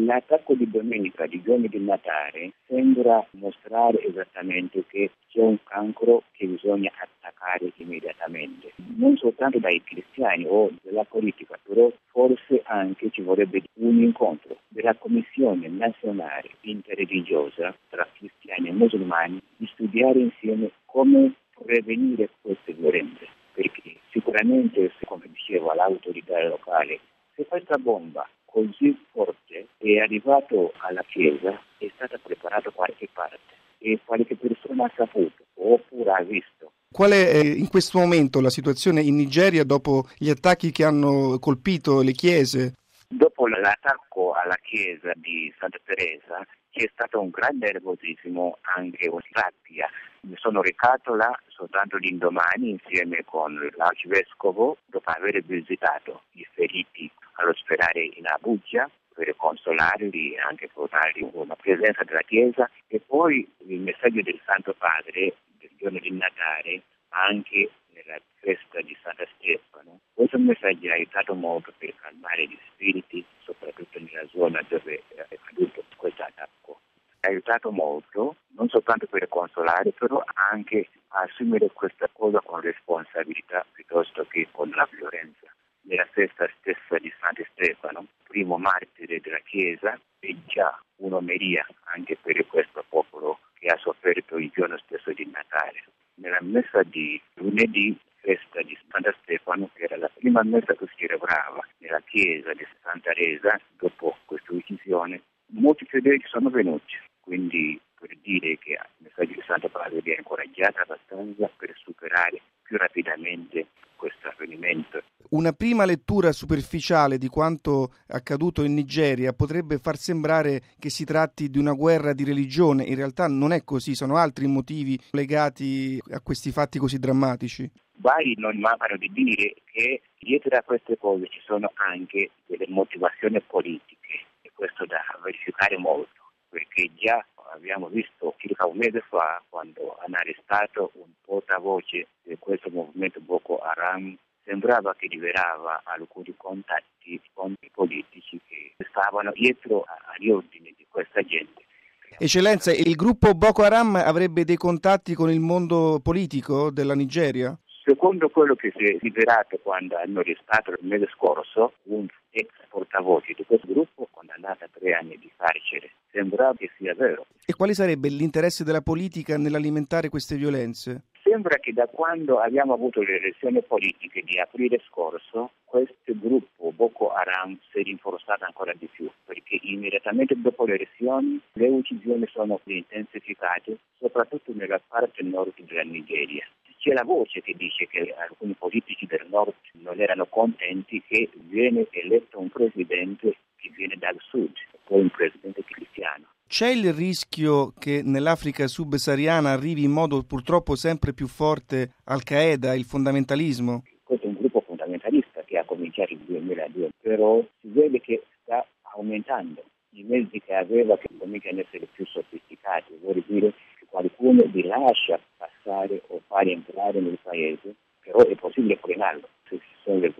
L'attacco di domenica, di giorno di Natale, sembra mostrare esattamente che c'è un cancro che bisogna attaccare immediatamente. Non soltanto dai cristiani o della politica, però forse anche ci vorrebbe un incontro della Commissione nazionale interreligiosa tra cristiani e musulmani di studiare insieme come prevenire queste violenze. Perché sicuramente, come diceva l'autorità locale, se questa bomba così forte è arrivato alla Chiesa, è stata preparata da qualche parte e qualche persona ha saputo oppure ha visto. Qual è in questo momento la situazione in Nigeria dopo gli attacchi che hanno colpito le chiese? Dopo l'attacco alla chiesa di Santa Teresa c'è stato un grande nervosismo, anche una rabbia. Mi sono recato là soltanto l'indomani insieme con l'arcivescovo dopo aver visitato i feriti all'ospedale in Abuja per consolarli e anche per dargli una presenza della chiesa, e poi il messaggio del Santo Padre del giorno di Natale anche nella festa di Santa Stefano. Questo messaggio ha aiutato molto per calmare gli spiriti, soprattutto nella zona dove è accaduto questo attacco. Ha aiutato molto, non soltanto per consolare, però anche a assumere questa cosa con responsabilità piuttosto che con la violenza. Nella festa stessa di Santa Stefano, primo martire della Chiesa, è già un'omelia anche per questo popolo che ha sofferto il giorno stesso di Natale. Nella messa di lunedì, festa di Santa Stefano, che era la prima messa che si celebrava nella chiesa di Santa Teresa, dopo questa uccisione, molti fedeli sono venuti. Quindi per dire che il messaggio di Santo Padre vi ha incoraggiato abbastanza per superare più rapidamente questo avvenimento. Una prima lettura superficiale di quanto accaduto in Nigeria potrebbe far sembrare che si tratti di una guerra di religione. In realtà non è così, sono altri motivi legati a questi fatti così drammatici. Vari non mancano di dire che dietro a queste cose ci sono anche delle motivazioni politiche, e questo da verificare molto, perché già abbiamo visto circa un mese fa, quando hanno arrestato un portavoce di questo movimento Boko Haram, sembrava che liberava alcuni contatti con i politici che stavano dietro agli ordini di questa gente. Eccellenza, il gruppo Boko Haram avrebbe dei contatti con il mondo politico della Nigeria? Secondo quello che si è rivelato quando hanno arrestato il mese scorso, un ex portavoce di questo gruppo condannato a 3 anni di carcere, sembrava che sia vero. E quale sarebbe l'interesse della politica nell'alimentare queste violenze? Sembra che da quando abbiamo avuto le elezioni politiche di aprile scorso, questo gruppo Boko Haram si è rinforzato ancora di più, perché immediatamente dopo le elezioni le uccisioni sono intensificate, soprattutto nella parte nord della Nigeria. C'è la voce che dice che alcuni politici del nord non erano contenti che viene eletto un presidente che viene dal sud, poi un presidente cristiano. C'è il rischio che nell'Africa subsahariana arrivi in modo purtroppo sempre più forte Al-Qaeda, il fondamentalismo? Questo è un gruppo fondamentalista che ha cominciato nel 2002, però si vede che sta aumentando. I mezzi che aveva che cominciano ad essere più sofisticati, vuol dire che qualcuno li lascia passare o fare entrare nel paese, però è possibile frenarlo se ci sono le